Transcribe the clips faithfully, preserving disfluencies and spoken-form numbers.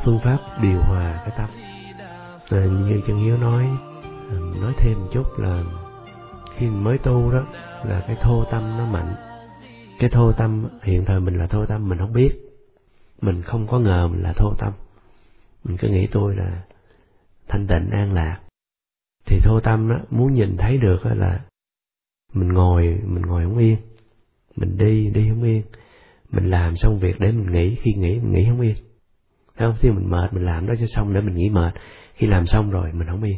phương pháp điều hòa cái tâm. À, như Chân Hiếu nói, nói thêm một chút là khi mới tu đó là cái thô tâm nó mạnh. Cái thô tâm hiện thời mình là thô tâm, mình không biết, mình không có ngờ mình là thô tâm, mình cứ nghĩ tôi là thanh tịnh an lạc. Thì thô tâm đó, muốn nhìn thấy được đó là mình ngồi mình ngồi không yên, mình đi đi không yên, mình làm xong việc để mình nghỉ, khi nghỉ mình nghỉ không yên. Không, khi mình mệt mình làm đó cho xong để mình nghỉ mệt, khi làm xong rồi mình không yên.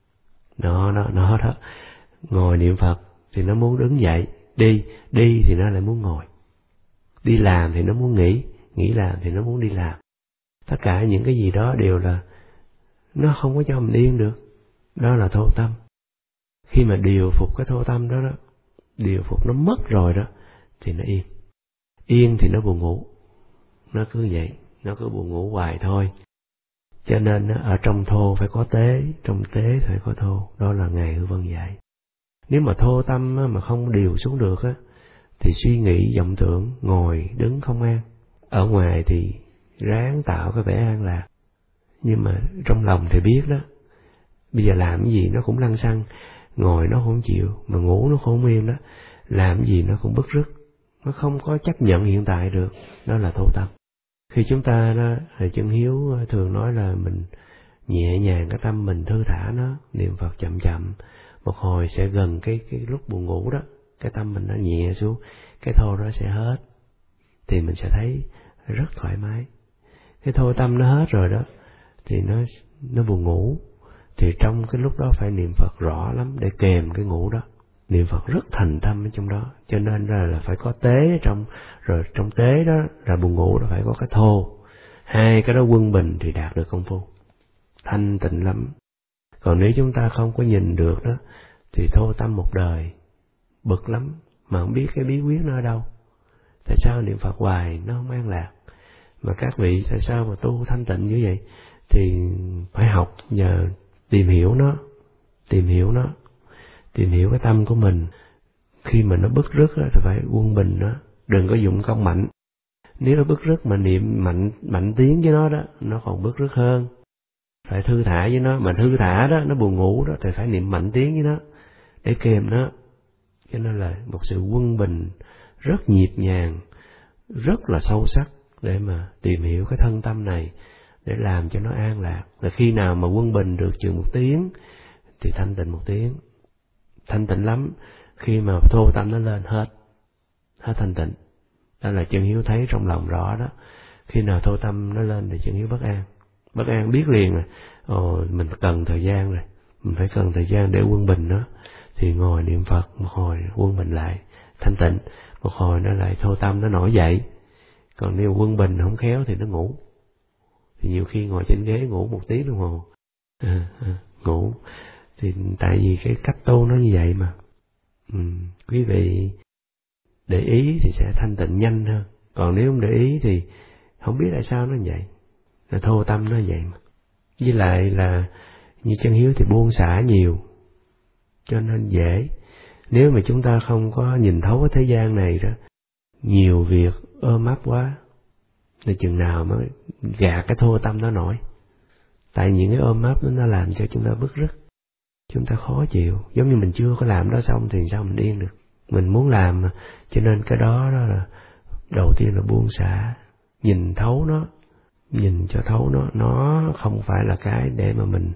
Nó nó nó đó. Ngồi niệm Phật thì nó muốn đứng dậy, đi đi thì nó lại muốn ngồi, đi làm thì nó muốn nghỉ, nghỉ làm thì nó muốn đi làm. Tất cả những cái gì đó đều là nó không có cho mình yên được. Đó là thô tâm. Khi mà điều phục cái thô tâm đó đó, điều phục nó mất rồi đó, thì nó yên. Yên thì nó buồn ngủ, nó cứ vậy, nó cứ buồn ngủ hoài thôi. Cho nên ở trong thô phải có tế, trong tế phải có thô. Đó là Ngài Hư Vân dạy. Nếu mà thô tâm mà không điều xuống được á, thì suy nghĩ vọng tưởng, ngồi đứng không an. Ở ngoài thì ráng tạo cái vẻ an lạc, nhưng mà trong lòng thì biết đó, bây giờ làm cái gì nó cũng lăng xăng, ngồi nó không chịu, mà ngủ nó không yên đó, làm cái gì nó cũng bứt rứt, nó không có chấp nhận hiện tại được. Đó là thô tâm. Khi chúng ta đó, thầy Chân Hiếu thường nói là mình nhẹ nhàng cái tâm mình, thư thả nó, niệm Phật chậm chậm, một hồi sẽ gần cái cái lúc buồn ngủ đó, cái tâm mình nó nhẹ xuống, cái thô đó sẽ hết, thì mình sẽ thấy rất thoải mái. Cái thô tâm nó hết rồi đó, thì nó nó buồn ngủ, thì trong cái lúc đó phải niệm Phật rõ lắm để kèm cái ngủ đó. Niệm Phật rất thành tâm ở trong đó, cho nên là, là phải có tế trong, rồi trong tế đó là buồn ngủ đó phải có cái thô. Hai cái đó quân bình thì đạt được công phu thanh tịnh lắm. Còn nếu chúng ta không có nhìn được đó, thì thô tâm một đời, bực lắm, mà không biết cái bí quyết nó ở đâu. Tại sao niệm Phật hoài nó không an lạc? Mà các vị tại sao mà tu thanh tịnh như vậy? Thì phải học nhờ tìm hiểu nó, tìm hiểu nó, tìm hiểu cái tâm của mình. Khi mà nó bứt rứt thì phải quân bình nó, đừng có dụng công mạnh. Nếu nó bứt rứt mà niệm mạnh mạnh tiếng với nó đó, nó còn bứt rứt hơn. Phải thư thả với nó, mà thư thả đó, nó buồn ngủ đó, thì phải niệm mạnh tiếng với nó để kèm nó. Cho nên là một sự quân bình rất nhịp nhàng, rất là sâu sắc để mà tìm hiểu cái thân tâm này, để làm cho nó an lạc. Là khi nào mà quân bình được chừng một tiếng thì thanh tịnh một tiếng, thanh tịnh lắm. Khi mà thô tâm nó lên hết, hết thanh tịnh. Đó là Chân Hiếu thấy trong lòng rõ đó. Khi nào thô tâm nó lên thì Chân Hiếu bất an. Bất an biết liền là ồ, mình cần thời gian rồi, mình phải cần thời gian để quân bình nó. Thì ngồi niệm Phật một hồi quân bình lại, thanh tịnh. Một hồi nó lại thô tâm nó nổi dậy. Còn nếu quân bình không khéo thì nó ngủ. Thì nhiều khi ngồi trên ghế ngủ một tiếng đồng hồ, à, à, ngủ. Thì tại vì cái cách tu nó như vậy mà. Ừ, quý vị để ý thì sẽ thanh tịnh nhanh hơn. Còn nếu không để ý thì không biết tại sao nó như vậy, là thô tâm nó vậy mà. Với lại là như Chân Hiếu thì buông xả nhiều, cho nên dễ. Nếu mà chúng ta không có nhìn thấu cái thế gian này đó, nhiều việc ôm ấp quá, thì chừng nào mới gạt cái thô tâm nó nổi. Tại những cái ôm ấp đó nó làm cho chúng ta bứt rứt, chúng ta khó chịu. Giống như mình chưa có làm đó xong thì sao mình yên được. Mình muốn làm mà. Cho nên cái đó, đó là đầu tiên là buông xả, nhìn thấu nó, nhìn cho thấu nó. Nó không phải là cái để mà mình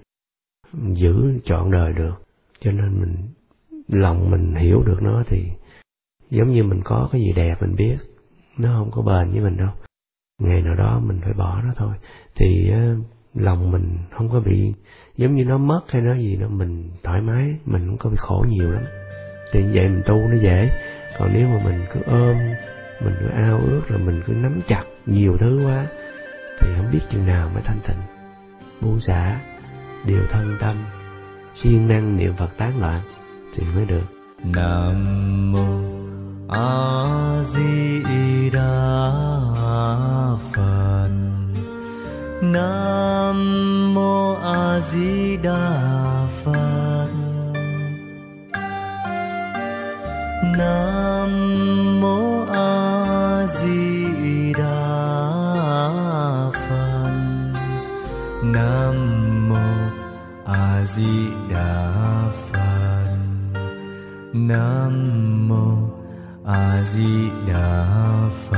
giữ trọn đời được. Cho nên mình lòng mình hiểu được nó thì giống như mình có cái gì đẹp mình biết nó không có bền với mình đâu, ngày nào đó mình phải bỏ nó thôi. Thì uh, lòng mình không có bị giống như nó mất hay nó gì đó, mình thoải mái, mình không có bị khổ nhiều lắm. Thì như vậy mình tu nó dễ. Còn nếu mà mình cứ ôm, mình cứ ao ước rồi mình cứ nắm chặt nhiều thứ quá thì không biết chừng nào mới thanh tịnh. Buông xả, điều thân tâm, siêng năng niệm Phật tán loạn thì mới được. Nam mô A Di Đà Phật. Nam mô A Di Đà Phật. Nam mô A Di Đà Phật. Nam mô A Di Đà Phật. Nam mô A Di Đà Phật.